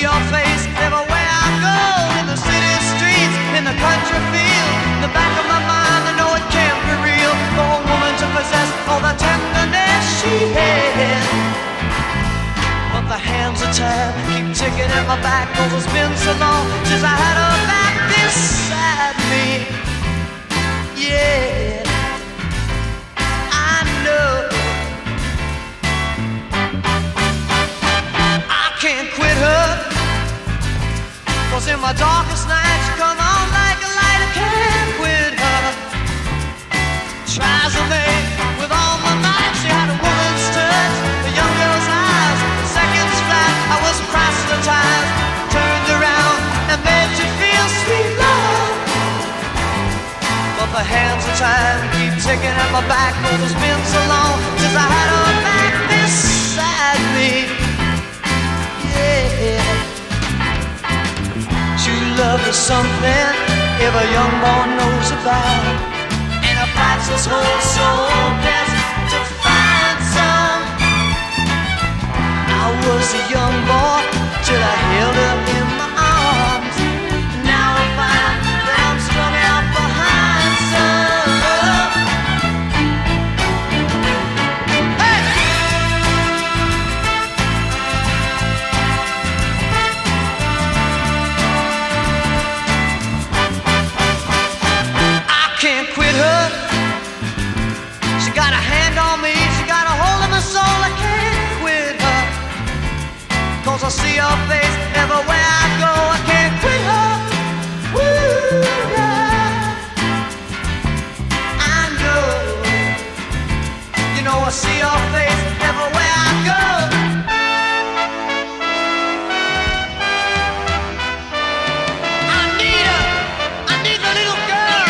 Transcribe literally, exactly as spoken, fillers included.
your face everywhere I go, in the city streets, in the country field, in the back of my mind I know it can't be real for a woman to possess all the tenderness she had. But the hands are tired, keep ticking at my back, cause it's been so long since I had her back beside me. Yeah, I know I can't quit her, cause in my darkest night she come on like a light. I can't quit her. Tries to make with all my might. She had a woman's touch, a young girl's eyes. Seconds flat, I was proselytized, turned around and made you feel sweet love. But the hands are tired, keep ticking at my back, cause it's been so long since I had her back beside me. Yeah, true love is something every young boy knows about, and it fights his whole soul best to find some. I was a young boy till I held her in my arms. Now I find that I'm strung out behind some. Hey! I can't quit her. She got a hand on me, she got a hold of my soul. I can't quit her, cause I see her face everywhere I go. I can't quit her. Woo, yeah. I know. You know I see her face everywhere I go. I need her. I need the little girl.